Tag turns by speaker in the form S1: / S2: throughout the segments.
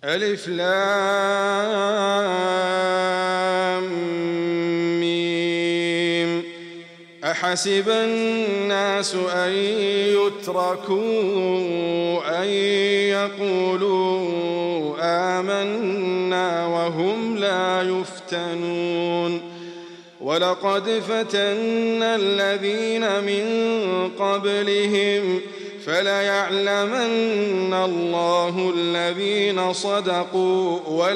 S1: ألف لام ميم. أحسب الناس أن يتركوا أن يقولوا آمنا وهم لا يفتنون ولقد فتنا الذين من قبلهم فليعلمن الله الذين صدقوا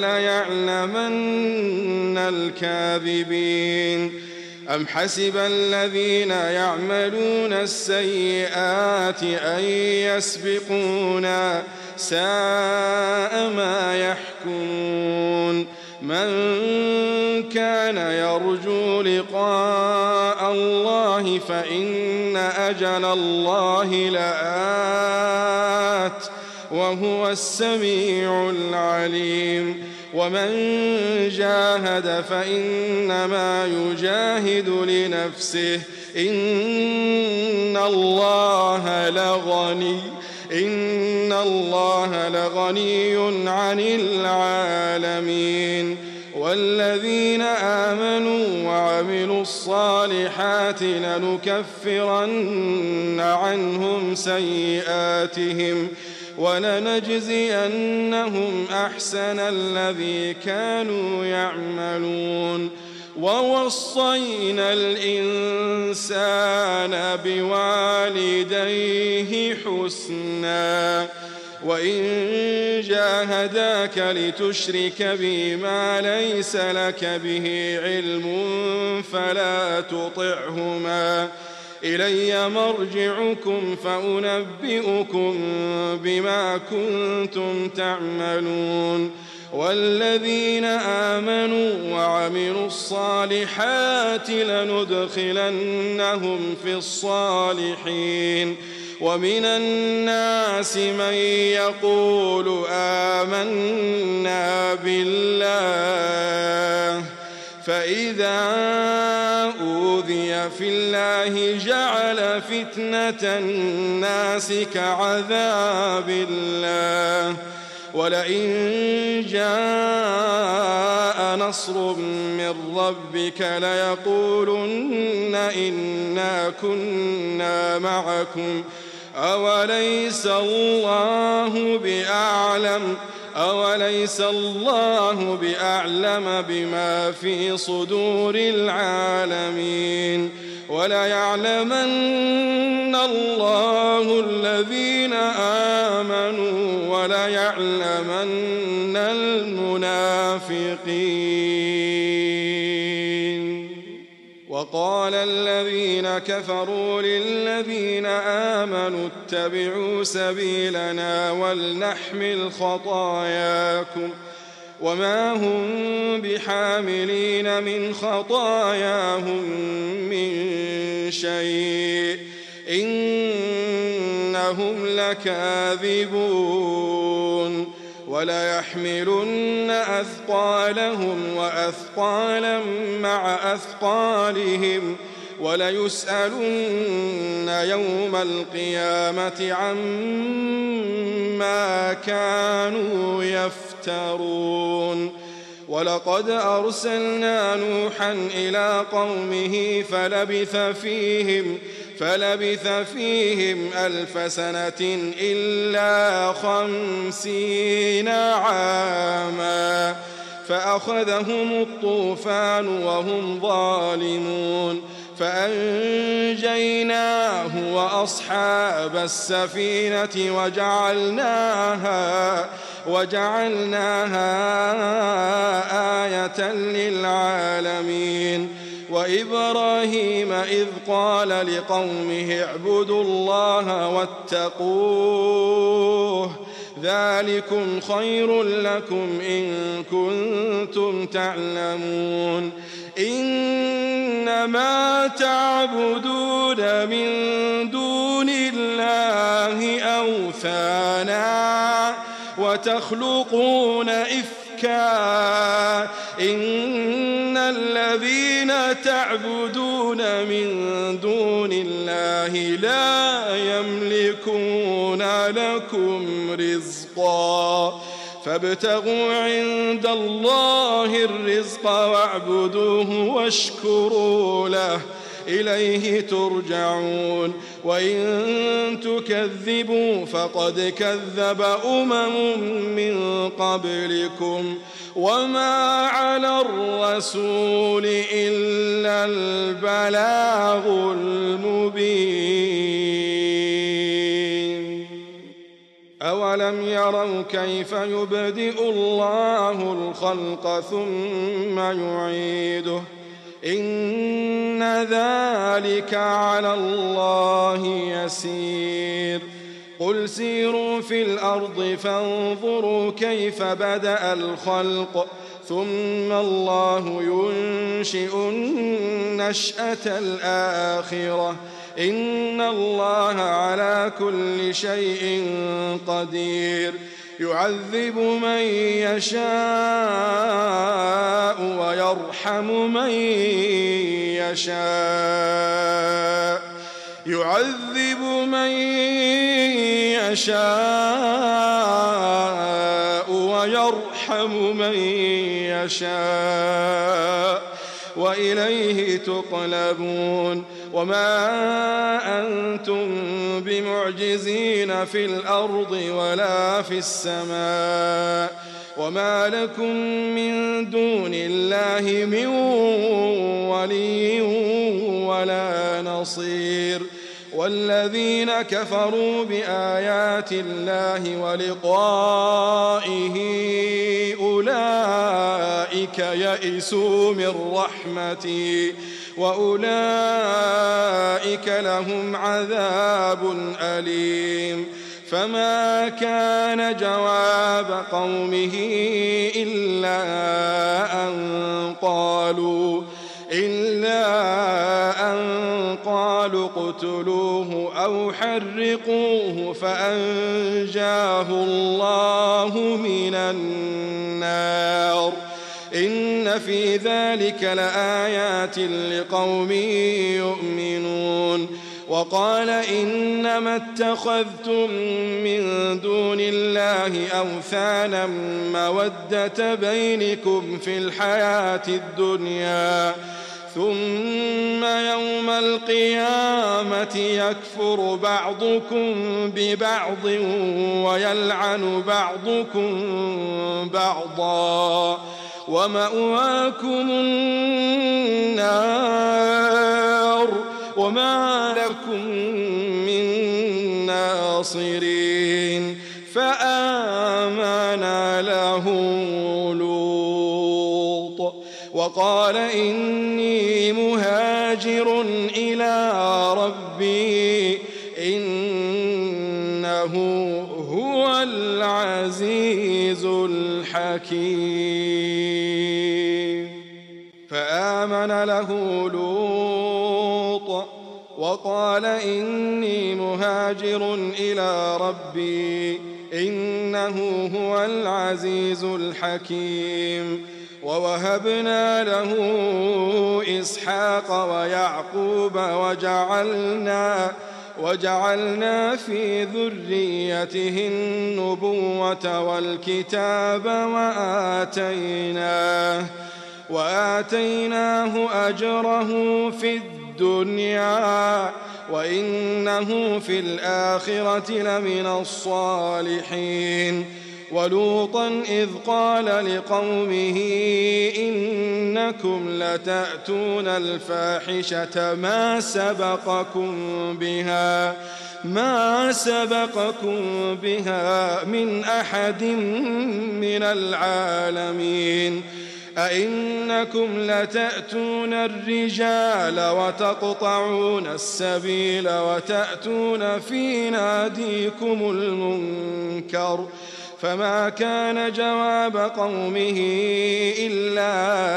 S1: وليعلمن الكاذبين أم حسب الذين يعملون السيئات أن يسبقونا ساء ما يحكمون من كان يرجو لقاء الله فإن أجل الله لآت وهو السميع العليم ومن جاهد فإنما يجاهد لنفسه إن الله لغني عن العالمين والذين آمنوا وعملوا الصالحات لنكفرن عنهم سيئاتهم ولنجزينهم أحسن الذي كانوا يعملون ووصينا الإنسان بوالديه حسنا وإن جاهداك لتشرك بي ما ليس لك به علم فلا تطعهما إلي مرجعكم فأنبئكم بما كنتم تعملون والذين آمنوا وعملوا الصالحات لندخلنهم في الصالحين ومن الناس من يقول آمنا بالله فإذا أوذي في الله جعل فتنة الناس كعذاب الله ولئن جاء نصر من ربك ليقولن إنا كنا معكم أوليس الله بأعلم بما في صدور العالمين وليعلمن الله الذين آمنوا وليعلمن المنافقين وقال الذين كفروا للذين آمنوا اتبعوا سبيلنا ولنحمل خطاياكم وما هم بحاملين من خطاياهم من شيء إنهم لكاذبون وليحملن أثقالهم وأثقالا مع أثقالهم وليسألن يوم القيامة عما كانوا يفترون ولقد أرسلنا نوحا إلى قومه فلبث فيهم 1000 سنة إلا 50 عاما فأخذهم الطوفان وهم ظالمون فأنجيناه وأصحاب السفينة وجعلناها آية للعالمين وإبراهيم إذ قال لقومه اعبدوا الله واتقوه ذلكم خير لكم إن كنتم تعلمون إنما تعبدون من دون الله أوثانا وتخلقون إفكا إن الذين تعبدون من دون الله لا يملكون لكم رزقا فابتغوا عند الله الرزق واعبدوه واشكروا له إليه ترجعون وإن تكذبوا فقد كذب من قبلكم وما على الرسول إلا البلاغ المبين أولم يروا كيف يبدئ الله الخلق ثم يعيده إن ذلك على الله يسير قل سيروا في الأرض فانظروا كيف بدأ الخلق ثم الله ينشئ النشأة الآخرة إن الله على كل شيء قدير يعذب من يشاء ويرحم من يشاء يعذب من يشاء ويرحم من يشاء وإليه تقلبون وما أنتم بمعجزين في الأرض ولا في السماء وما لكم من دون الله من ولي ولا نصير والذين كفروا بآيات الله ولقائه أولئك يئسوا من رحمتي وأولئك لهم عذاب أليم فما كان جواب قومه إلا أن قالوا اقتلوه أو حرقوه فأنجاه الله من النار إن في ذلك لآيات لقوم يؤمنون وقال إنما اتخذتم من دون الله أوثانا مودة بينكم في الحياة الدنيا ثم يوم القيامة يكفر بعضكم ببعض ويلعن بعضكم بعضا ومأواكم النار وما لكم من ناصرين فآمن له لوط وقال إني مهاجر إلى ربي إنه هو العزيز الحكيم فآمن له لوط وقال إني مهاجر إلى ربي إنه هو العزيز الحكيم ووهبنا له إسحاق ويعقوب وجعلنا في ذريته النبوة والكتاب وآتيناه أجره في الدنيا وإنه في الآخرة لمن الصالحين ولوطا إذ قال لقومه إنكم لتأتون الفاحشة ما سبقكم بها من أحد من العالمين أئنكم لتأتون الرجال وتقطعون السبيل وتأتون في ناديكم المنكر فما كان جواب قومه إلا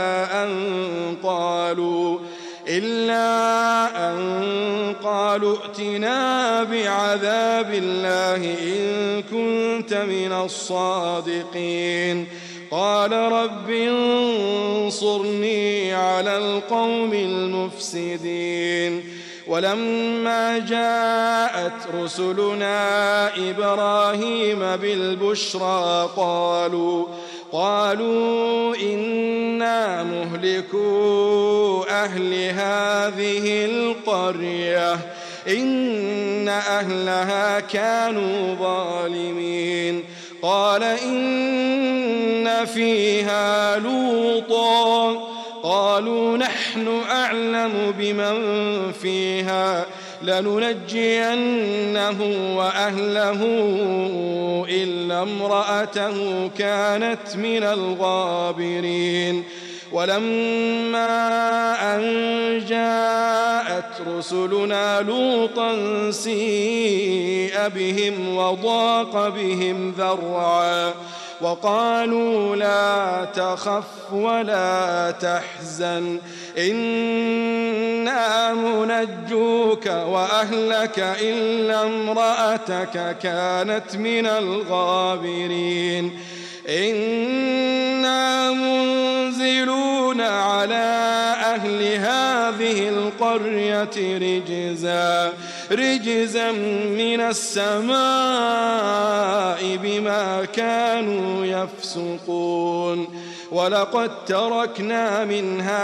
S1: أن قالوا ائتنا بعذاب الله إن كنت من الصادقين قال رب انصرني على القوم المفسدين ولما جاءت رسلنا إبراهيم بالبشرى قالوا إنا مهلكو أهل هذه القرية إن أهلها كانوا ظالمين قال إن فيها لوطا قالوا نحن أعلم بمن فيها لننجينه وأهله إلا امرأته كانت من الغابرين ولما أن جاءت رسلنا لوطا سيء بهم وضاق بهم ذرعا وقالوا لا تخف ولا تحزن إنا منجوك وأهلك إلا امرأتك كانت من الغابرين إنا منزلون على أهل هذه القرية رجزا من السماء بما كانوا يفسقون ولقد تركنا منها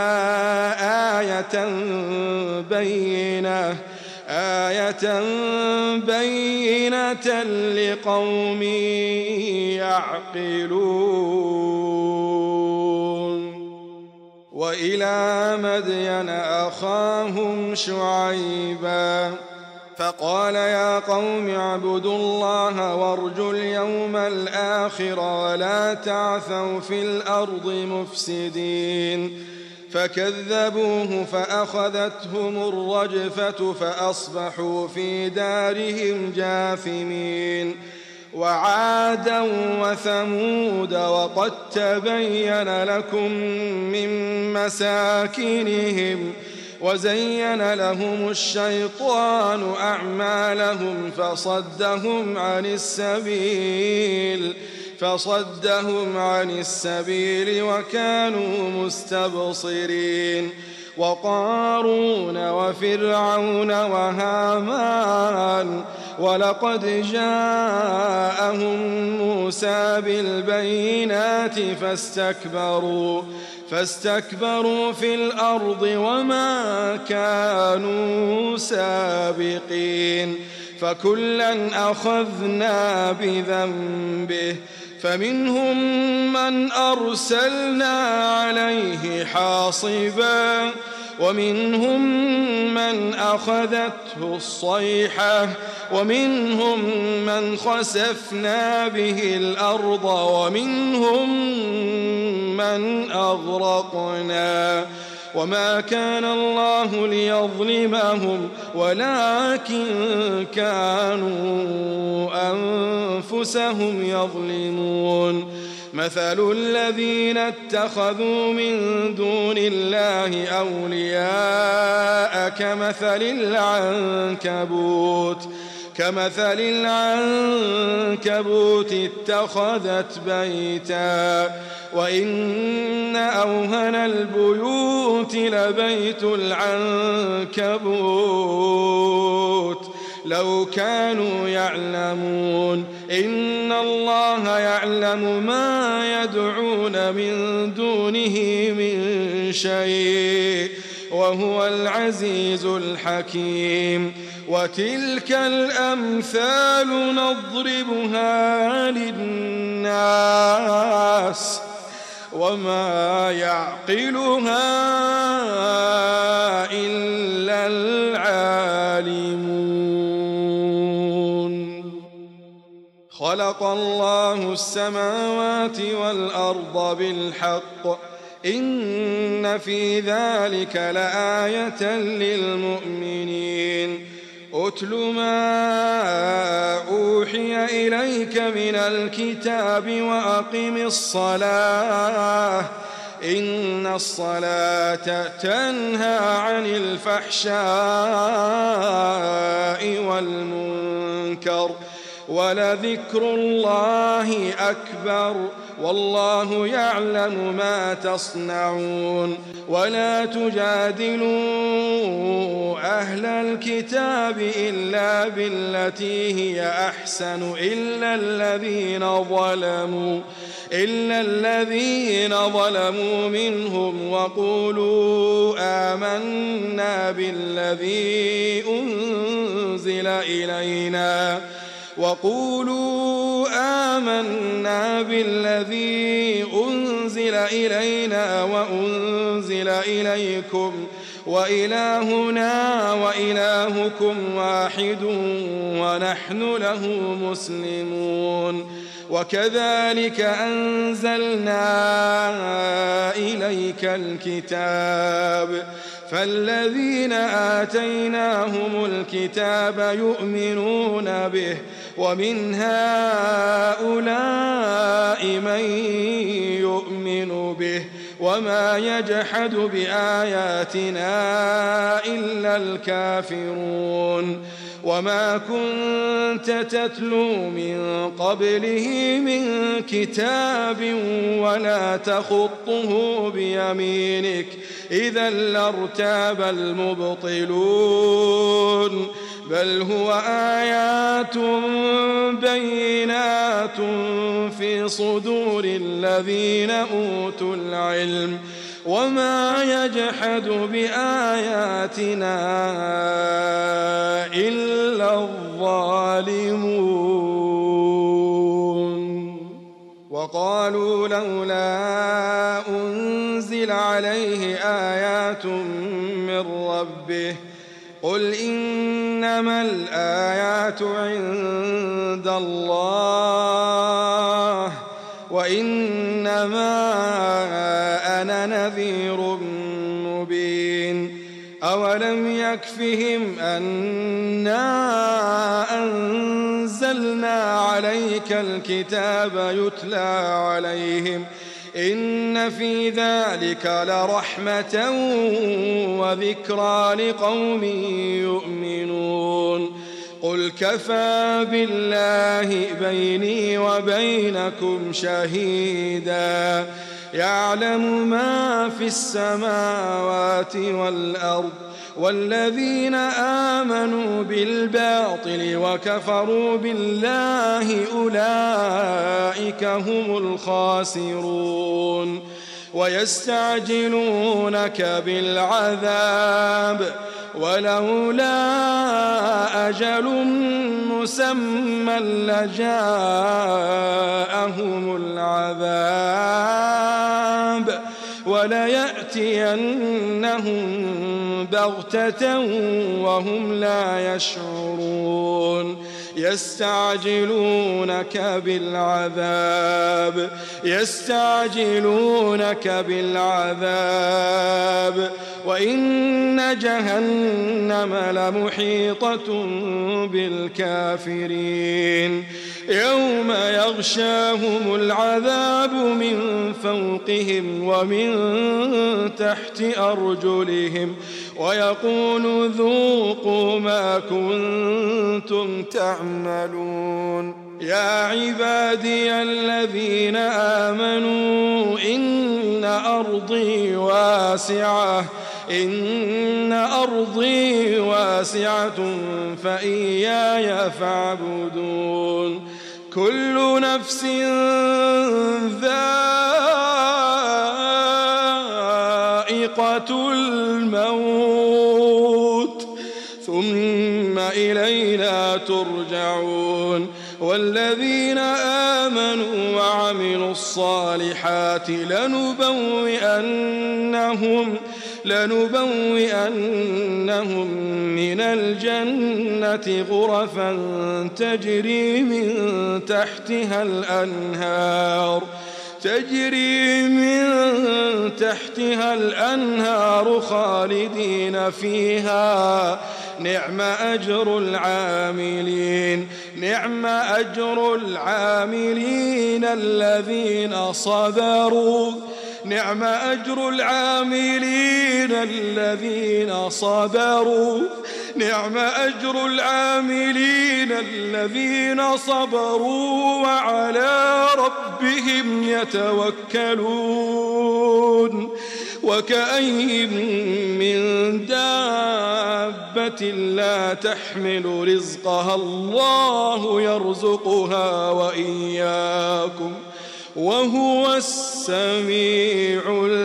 S1: آية بينة لقوم يعقلون وإلى مدين أخاهم شعيبا فقال يا قوم اعبدوا الله وارجوا اليوم الآخر ولا تعثوا في الأرض مفسدين فكذبوه فأخذتهم الرجفة فأصبحوا في دارهم جاثمين وعادا وثمود وقد تبين لكم من مساكنهم وزين لهم الشيطان أعمالهم فصدهم عن السبيل وكانوا مستبصرين وقارون وفرعون وهامان ولقد جاءهم موسى بالبينات فاستكبروا في الأرض وما كانوا سابقين فكلا أخذنا بذنبه فمنهم من أرسلنا عليه حاصبا ومنهم من أخذته الصيحة ومنهم من خسفنا به الأرض ومنهم من أغرقنا وما كان الله ليظلمهم ولكن كانوا أنفسهم يظلمون مثل الذين اتخذوا من دون الله أولياء كمثل العنكبوت اتخذت بيتا وإن أوهن البيوت لبيت العنكبوت لو كانوا يعلمون إن الله يعلم ما يدعون من دونه من شيء وهو العزيز الحكيم وتلك الأمثال نضربها للناس وما يعقلها إلا العالمون خلق الله السماوات والأرض بالحق إن في ذلك لآية للمؤمنين أتل ما أوحي إليك من الكتاب وأقم الصلاة إن الصلاة تنهى عن الفحشاء والمنكر ولذكر الله أكبر والله يعلم ما تصنعون ولا تجادلوا أهل الكتاب إلا بالتي هي أحسن إلا الذين ظلموا منهم وقولوا آمنا بالذي أنزل إلينا وأنزل إليكم وإلهنا وإلهكم واحد ونحن له مسلمون وكذلك أنزلنا إليك الكتاب فالذين آتيناهم الكتاب يؤمنون به ومن هؤلاء من يؤمن به وما يجحد بآياتنا إلا الكافرون وما كنت تتلو من قبله من كتاب ولا تخطه بيمينك إذا لارتاب المبطلون بل هو آيات بينات في صدور الذين أوتوا العلم وما يجحد بآياتنا إلا الظالمون وقالوا لولا أنزل عليه آيات من ربه قل إنما الآيات عند الله وإنما أنا نذير مبين أولم يكفهم أنا أنزلنا عليك الكتاب يتلى عليهم إن في ذلك لرحمة وذكرى لقوم يؤمنون قل كفى بالله بيني وبينكم شهيدا يعلم ما في السماوات والأرض والذين آمنوا بالباطل وكفروا بالله أولئك هم الخاسرون ويستعجلونك بالعذاب ولولا أجل مسمى لجاءهم العذاب وليأتينهم بغتة وهم لا يشعرون يستعجلونك بالعذاب وإن جهنم لمحيطة بالكافرين يوم يغشاهم العذاب من فوقهم ومن تحت أرجلهم ويقول ذوقوا ما كنتم تعملون يا عبادي الذين آمنوا إن أرضي واسعة فإياي فاعبدون كل نفس ذائقة الموت ثم إلينا ترجعون والذين آمنوا وعملوا الصالحات لنبوئنهم من الجنة غرفا تجري من تحتها الأنهار خالدين فيها نعم أجر العاملين الذين صبروا نعم أجر العاملين الذين صبروا وعلى ربهم يتوكلون وكأين من دابة لا تحمل رزقها الله يرزقها وإياكم وهو السميع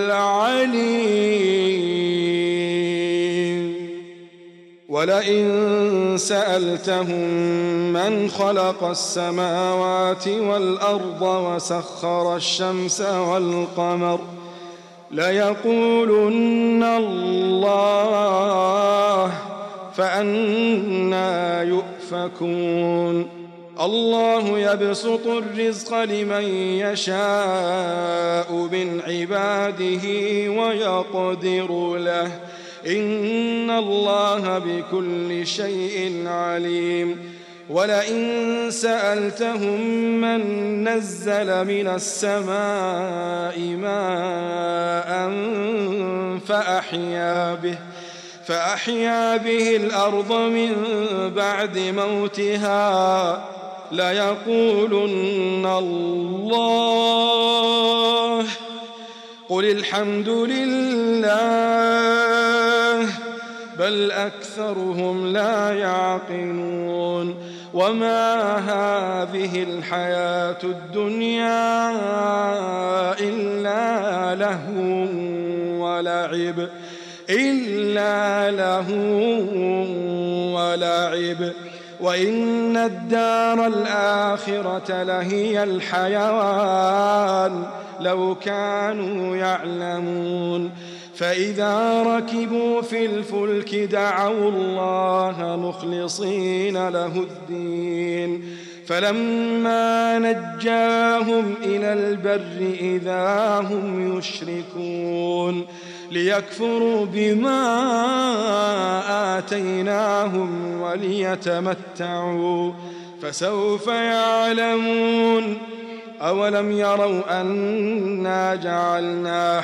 S1: العليم ولئن سألتهم من خلق السماوات والأرض وسخر الشمس والقمر ليقولن الله فأنى يؤفكون الله يبسط الرزق لمن يشاء من عباده ويقدر له إن الله بكل شيء عليم ولئن سألتهم من نزل من السماء ماء فأحيا به الأرض من بعد موتها ليقولن الله قل الحمد لله بل أكثرهم لا يعقلون وما هذه الحياة الدنيا إلا لهو ولعب وإن الدار الآخرة لهي الحيوان لو كانوا يعلمون فإذا ركبوا في الفلك دعوا الله مخلصين له الدين فلما نجاهم إلى البر إذا هم يشركون ليكفروا بما آتيناهم وليتمتعوا فسوف يعلمون أولم يروا أنا جعلنا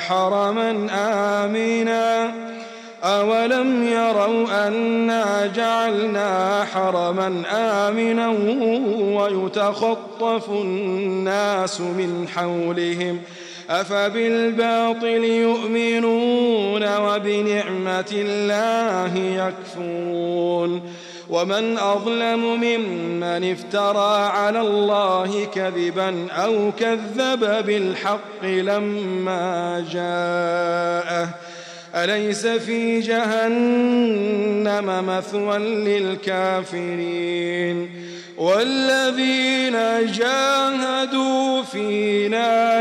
S1: حرما آمنا ويتخطف الناس من حولهم أفبالباطل يؤمنون وبنعمة الله يكفرون ومن أظلم ممن افترى على الله كذبا أو كذب بالحق لما جاءه أليس في جهنم مثوى للكافرين والذين جاهدوا فينا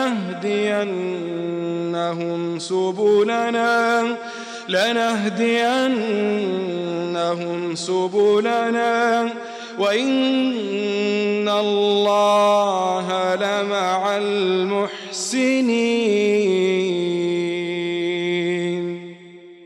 S1: لنهدينهم سبلنا وإن الله لمع المحسنين.